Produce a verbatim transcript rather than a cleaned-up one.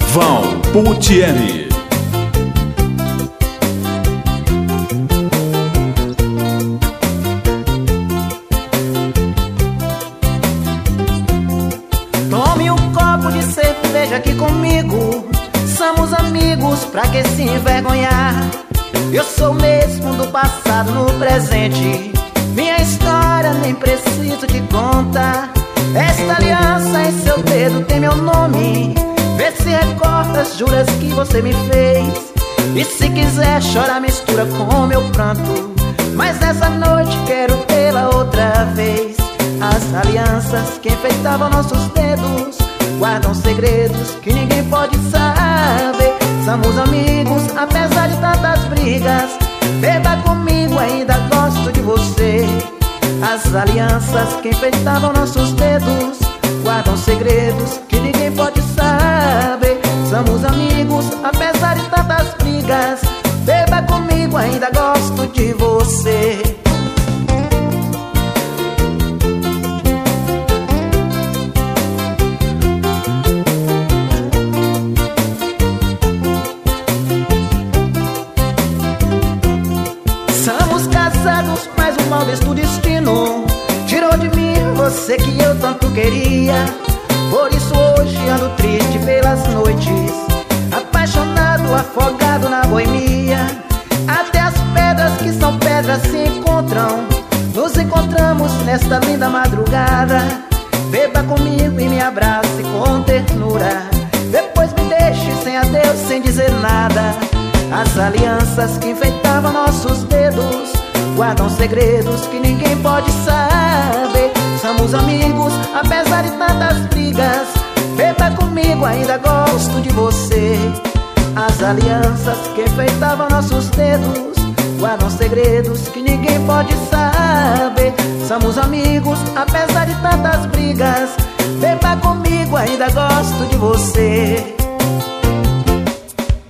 Val Potieri. Tome um copo de cerveja aqui comigo. Somos amigos, pra que se envergonhar? Eu sou mesmo do passado no presente. Minha história nem preciso te contar. Esta aliança em seu dedo tem meu nome. Vê se recordas, juras que você me fez. E se quiser chorar, mistura com meu pranto. Mas nessa noite quero tê-la outra vez. As alianças que enfeitavam nossos dedos guardam segredos que ninguém pode saber. Somos amigos, apesar de tantas brigas. Beba comigo, ainda gosto de você. As alianças que enfeitavam nossos dedos guardam segredos que ninguém pode saber. Somos amigos, apesar de tantas brigas. Beba comigo, ainda gosto de você. Somos casados, mas o maldisto destino tirou de mim você que eu tanto queria. Por isso hoje ando triste pelas noites, apaixonado, afogado na boemia. Até as pedras que são pedras se encontram. Nos encontramos nesta linda madrugada. Beba comigo e me abrace com ternura. Depois me deixe sem adeus, sem dizer nada. As alianças que enfeitavam nossos dedos guardam segredos que ninguém pode saber. Somos amigos, apesar de tantas brigas. Beba comigo, ainda gosto de você. As alianças que enfeitavam nossos dedos guardam segredos que ninguém pode saber. Somos amigos, apesar de tantas brigas.